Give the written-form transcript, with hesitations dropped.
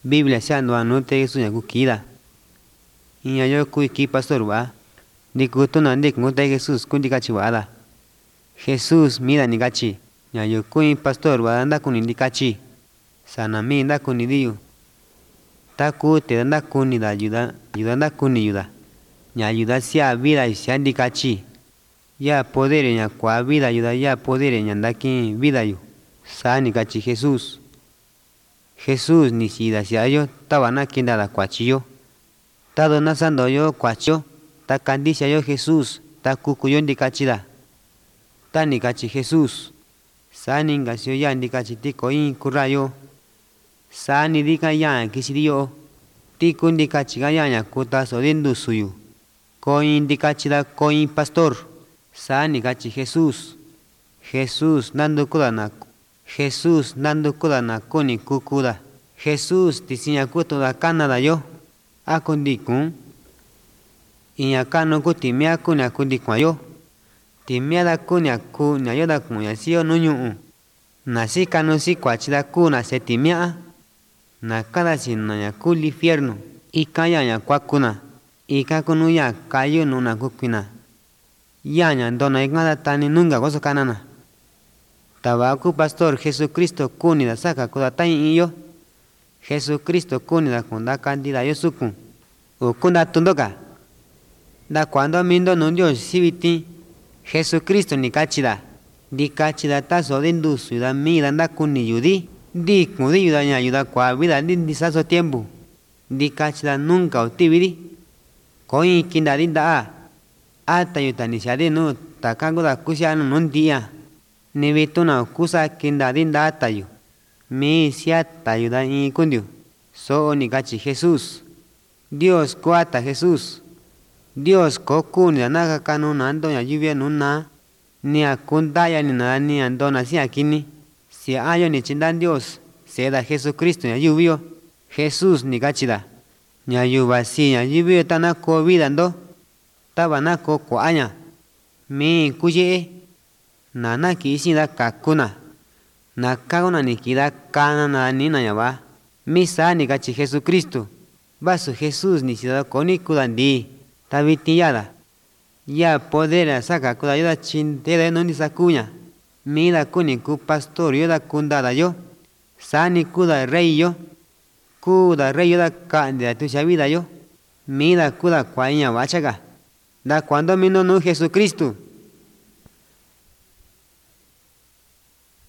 Biblia se ando anote su nyaku kida. Inya yo kui ki pastor wa. Dikuto na ndik ngote Jesus kundi kachi wada. Jesus mida ni kachi. Nya yo kui pastor wa anda kuni ndi kachi. Sana mi anda kuni diyo. Ta ku te anda kuni da ayuda anda kuni ayuda. Nya ayuda sea vida y sea ndi kachi. Ya poder nya kwa vida ayuda ya poder nya ndaki vida yo. Sa ni kachi Jesus. Jesus ni sida sia yo tabana kinda da kwachi yo. Ta dona sando yo kwachi yo. Ta candicia yo Jesus. Ta kukuyo ndi kachi da. Ta ni kachi Jesus. Sa ni ngasio ya ndi kachi tiko in kurayo. Sa ni dika ya kisiri yo. Tiko ndi kachi ga ya nya kuta so dindu suyu. Ko in ndi kachi da ko in pastor. Sa ni kachi Jesus. Jesus nandu kuda na. Jesus nandu kuda na kuni kukuda. Jesus tisinya kuto da Canada yo. Akundi kun. Inya kano kutimia kunya kundi kwa yo. Timia da kunya kunya yo da kunya siyo nunyu. Nasi kano si kwa chida kuna se timia. Na kada sinanya kuli fierno. Ika ya nya kwa kuna. Ika kunu ya kayo nuna kukwina. Ya nya ndona ikngada tani nunga gozo kanana. Tabaku pastor Jesucristo kuni da saka kuda tayi iyo. Jesucristo kuni da kunda kandida yo sukun. Ukunda tundoka. Da cuando mindo nundio sibiti. Jesucristo ni kachida. Di kachida taso dindu suda mi da kuni yudi. Di kudi yuda nya yuda kwa vida di saso tiempo. Di kachida nunca utibidi. Koi kinda dinda a. Ata yuta ni siade no takango da kusia no nundia. Ni vituna kusa kinda dinda ata yu. Mi siata yuda in kundio. So ni kachi Jesus. Dios kuata Jesus. Dios kokuni da naga kanu na ando ya lluvia nuna. Ni akundaya ni nada ni ando na si akini. Si ayo ni chindan Dios. Se da Jesucristo ya lluvio. Jesus ni kachida. Nya yuba si ya lluvio tanako vida ando. Tabanako kuanya. Mi kuye. Nana kisi da kakuna. Nakagona ni kida kana na ni na yaba. Misa ni kachi Jesucristo. Basu Jesus ni sida koni kudandi. Tabitiyada. Ya poder saka kuda yoda chinteda no ni sakunya. Mida kuni ku pastor yoda kundada yo. Sani kuda rey yo. Kuda rey yoda candidato ya vida yo. Mida kuda kwainya bachaga. Da cuando mino no Jesucristo.